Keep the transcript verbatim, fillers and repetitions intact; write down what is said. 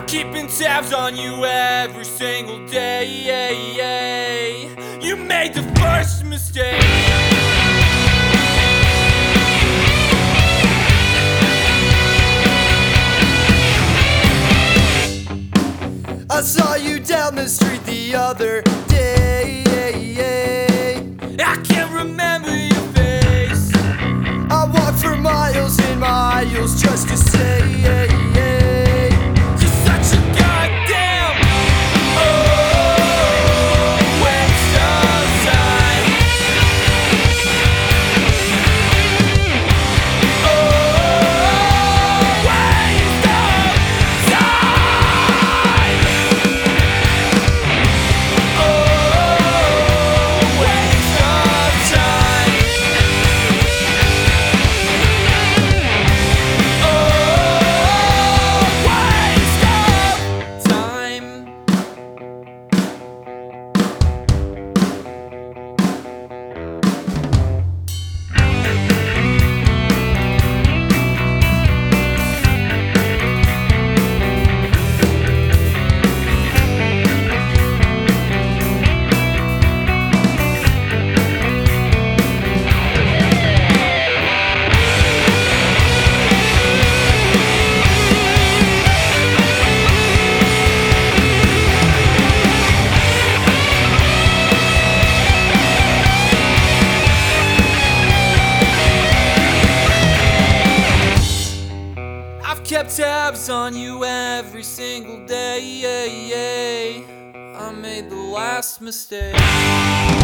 keeping tabs on you every single day. You made the first mistake. I saw you down the street the other day. I can't remember your face. I walked for miles and miles just to say, you're such a goddamn oh, waste of time. Oh, waste of time. Oh, waste of time. Oh, waste of time. I've kept tabs on you every single day. I made the last mistake.